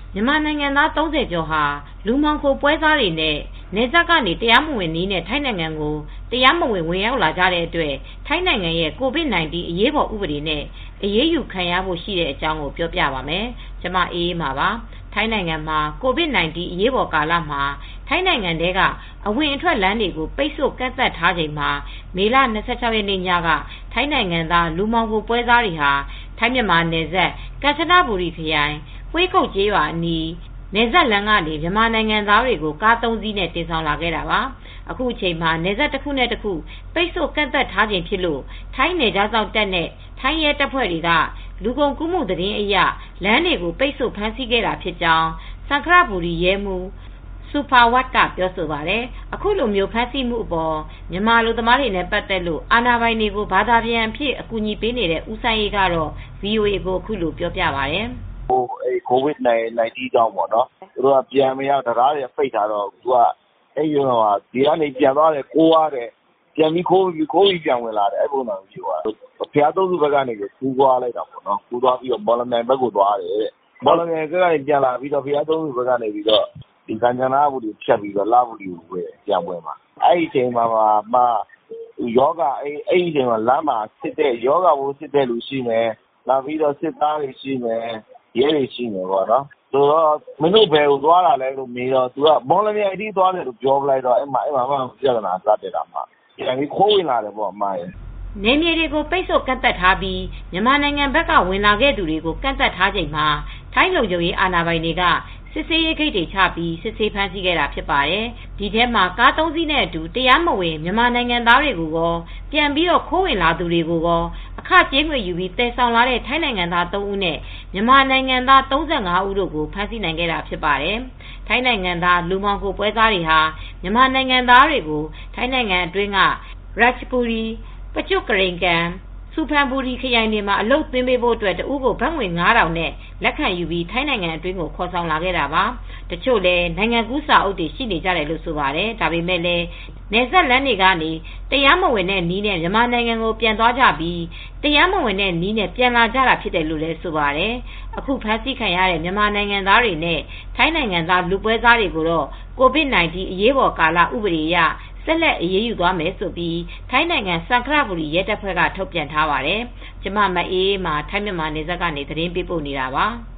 မြန်မာနိုင်ငံသား30ကျော်ဟာလူမှောင်ခိုပွဲစားတွေနဲ့နယ်စပ်ကနေတရားမဝင်နည်းနဲ့ထိုင်းနိုင်ငံကိုတရားမဝင်ဝင်ရောက်လာကြတဲ့အတွက်ထိုင်းနိုင်ငံရဲ့ COVID-19 အရေးပေါ်ဥပဒေနဲ့အရေးယူခံရဖို့ရှိတဲ့အကြောင်းကိုပြောပြပါမယ်။ကျမအေးအေးမာပါ။ထိုင်းနိုင်ငံမှာ COVID-19 အရေးပေါ်ကာလမှာထိုင်းနိုင်ငံထဲကအဝင်အထွက်လမ်းတွေကိုပိတ်ဆို့ကန့်သတ်ထားချိန်မှာမေလ26ရက်နေ့ညကထိုင်းနိုင်ငံသားလူမှောင်ခိုပွဲစားတွေဟာထိုင်းမြန်မာနယ်စပ်ကမ်ချနဘူရီခရိုင်ဝှေးကုတ်ကျေးရွာအနီးနယ်စပ်လမ်းကနေမြန်မာနိုင်ငံသားတွေကိုကား3စီးနဲ့တင်ဆောင်လာခဲ့တာပါ။အခုအချိန်မှာနယ်စပ်တစ်ခုနဲ့တစ်ခုပိတ်ဆို့ကန့်သတ်ထားချိန်ဖြစ်လို့ထိုင်းနယ်ခြားစောင့်တပ်နဲ့ထိုင်းရဲတပ်ဖွဲ့တွေကလူကုန်ကူးမှုသတင်းအရလမ်းတွေကိုပိတ်ဆို့ဖမ်းဆီးခဲ့တာဖြစ်ကြောင်းစံခရဘူရီရဲမှူးစူဖာဝတ်ကပြောဆိုပါတယ်။အခုလိုမျိုးဖမ်းဆီးမှုအပေါ်မြန်မာလူသမားတွေနဲ့ပတ်သက်လို့အာဏာပိုင်တွေကိုဘာသာပြန်အဖြစ်အကူအညီပေးနေတဲ့ဦးဆိုင်ရေးကတော့ VOA ကိုအခုလိုပြောပြပါတယ်။ COVID-19 ကြောင့်ပေါ့နော်သူတို့ကပြန်မရတရားတွေပိတ်ထားတော့သူကဒီကနေပြန်သွားတယ်ခိုးရတယ်ပြန်ပြီးခိုးပြီးပြန်ဝင်လာတယ်အဲ့ပုံစံမျိုးပါဘုရားသုံးဆူဘက်ကနေကူးသွားလိုက်တာပေါ့နော်ကူးသွားပြီးတော့မော်လမြိုင်ဘက်ကိုသွားတယ်မော်လမြိုင်ကနေပြန်လာပြီးတော့ဘုရားသုံးဆူဘက်ကနေပြီးတော့ဒီကံကြနာဘူးဖြတ်ပြီးတော့လာဘူးကိုပြန်ဝင်မှာအဲ့ဒီအချိန်မှာယောဂအဲ့ဒီအချိန်မှာလမ်းမှာစစ်တဲ့ယောဂဘိုးစစ်တဲ့လူရှိမယ်လာပြီးတော့စစ်သားတွေရှိမယ်ရဲတွေရှိမယ်ပေါ့နော်ဆိုတော့မင်းတို့ဘယ်ကိုသွားတာလဲလို့မေးတော့သူကမော်လမြိုင်အထိသွားတယ်လို့ပြောလိုက်တော့အဲ့မှာပြဿနာစတက်တာမှာပြန်ပြီးခိုးဝင်လာတယ်ပေါ့အမရဲ့နေမြေတွေကိုပိတ်ဆို့ကန့်သက်ထားပြီးမြန်မာနိုင်ငံဘက်ကဝင်လာခဲ့သူတွေကိုကန့်သက်ထားချိန်မှာထိုင်းလုံခြုံရေးအာဏာပိုင်တွေကစစ်ဆေးရေးဂိတ်တွေချပြီးစစ်ဆေးဖမ်းဆီးခဲ့တာဖြစ်ပါတယ်။ဒီထဲမှာကား3စီးနဲ့အတူတရားမဝင်မြန်မာနိုင်ငံသားတွေကိုရောပြန်ပြီးတော့ခိုးဝင်လာသူတွေကိုရောအခကြေးငွေယူပြီးတည်ဆောင်လာတဲ့ထိုင်းနိုင်ငံသား3ဦးနဲ့မြန်မာနိုင်ငံသား35ဦးတို့ကိုဖမ်းဆီးနိုင်ခဲ့တာဖြစ်ပါတယ်။ထိုင်းနိုင်ငံသားလူမှောင်ခိုပွဲစားတွေဟာမြန်မာနိုင်ငံသားတွေကိုထိုင်းနိုင်ငံအတွင်းကရတ်ချ်ပူရီပကျွတ်ကရိန်ကန်စူဖန်ဘူရီခရိုင်တွေမှာအလုပ်သွင်းပေးဖို့အတွက်တဦးကိုဘတ်ငွေ9000နဲ့လက်ခံယူပြီးထိုင်းနိုင်ငံအတွင်းကိုခေါ်ဆောင်လာခဲ့တာပါ။တချို့လည်းနိုင်ငံကူးစာအုပ်တွေရှိနေကြတယ်လို့ဆိုပါတယ်။ဒါပေမဲ့လည်းနယ်စပ်လမ်းတွေကနေတရားမဝင်တဲ့နီးနဲ့မြန်မာနိုင်ငံကိုပြန်သွားကြပြီးတရားမဝင်တဲ့နီးနဲ့ပြန်လာကြတာဖြစ်တယ်လို့လည်းဆိုပါတယ်။အခုဖမ်းဆီးခံရတဲ့မြန်မာနိုင်ငံသားတွေနဲ့ထိုင်းနိုင်ငံသားလူပွဲစားတွေကိုတော့ COVID-19 အရေးပေါ်ကာလဥပဒေအရဆက်လက်အရေးယူသွားမယ်ဆိုပြီးထိုင်းနိုင်ငံစံခရဘူရီရဲတပ်ဖွဲ့ကထုတ်ပြန်ထားပါတယ်။ကျမမအေးအေးမာထိုင်းမြန်မာနယ်စပ်ကနေသတင်းပေးပို့နေတာပါ။